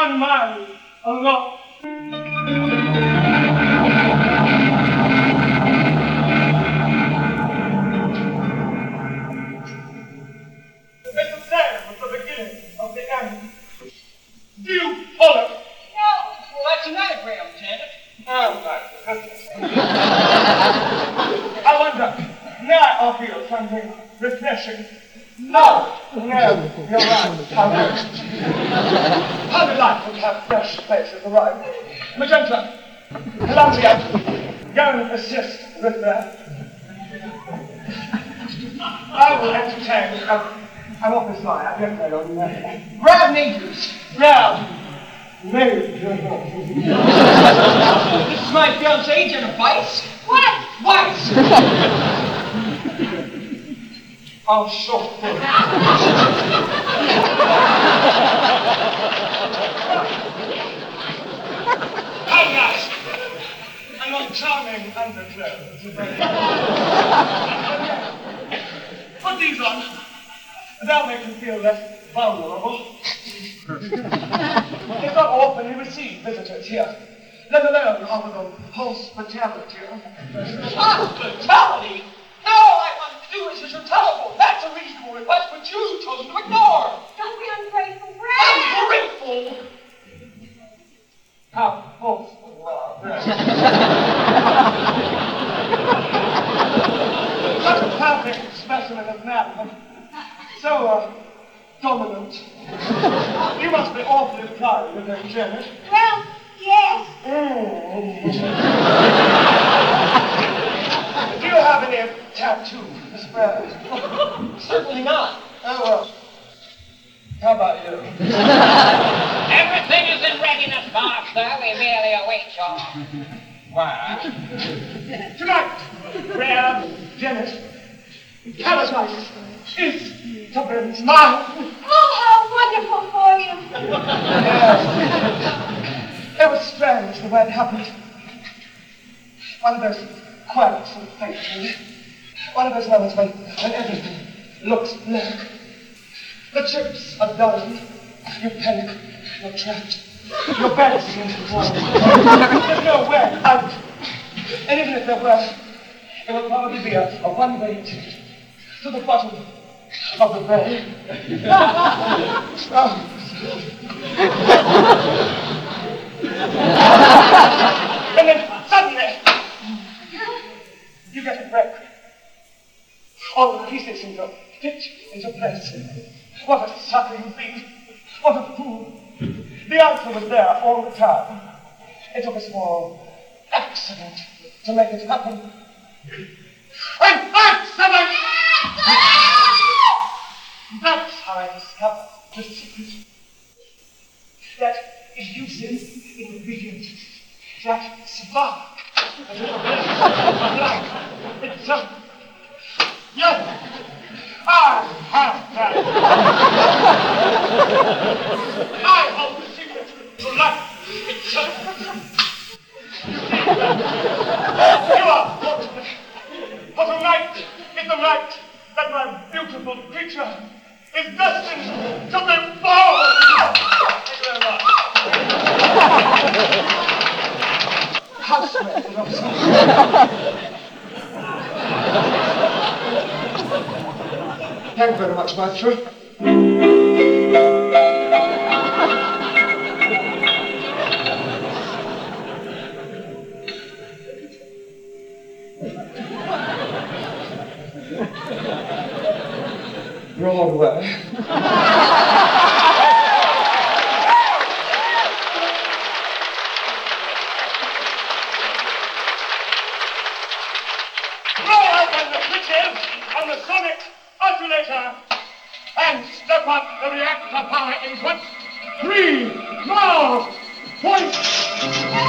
unmarried, alone. It's the same at the beginning of the end. Do you follow? No. Well, that's an anagram, Janet. Oh, my goodness. I wonder, may I offer you something refreshing? No, you're right. How delightful to have fresh faces arrive. Magenta, Columbia, go and assist with that. I will entertain an office line. I don't know your name. Grab Majors. Now, maybe. This is my fiancée, Jenna Weiss. What? Weiss. Oh, sure. How nice. And on charming underclothes. Put these on. They'll make you feel less vulnerable. It's not often you receive visitors here, let alone offer them hospitality. Hospitality? No, all I want to do is use your telephone. That's a reasonable request, but you've chosen to ignore. Don't be ungrateful, Brad. Ungrateful? How awful you are, Brad. Such a perfect specimen of man. So, dominant. You must be awfully proud of him, Janet. Well, yes. Do you have any tattoos, Brad? Certainly not. Oh, well. How about you? Everything is in readiness, Master. We merely await your word. Tonight, Brad, Janet, paradise is to be mine. Oh, how wonderful for you. Yes. It was strange the way it happened. One of those quirks of fate. One of those moments when everything looks black. The chips are done. You panic. You're trapped. Your bed seems to fall. There's no way out. And even if there were, it would probably be a one-way ticket to the bottom of the bay. And then suddenly, you get a break. All the pieces seem to fit into place. What a sucker you've been. What a fool. The answer was there all the time. It took a small accident to make it happen. An accident! That's how I discovered the secret. That elusive ingredient, that spark, that is of life itself. Yes, I have that. I hold the secret to life itself. You are fortunate. For tonight is the night that my beautiful creature is destined to be born. Thank you very much. Housemaid, Thank you very much, Maestro. Broadway. On the sonic oscillator and step up the reactor power input. 3, 4, 1.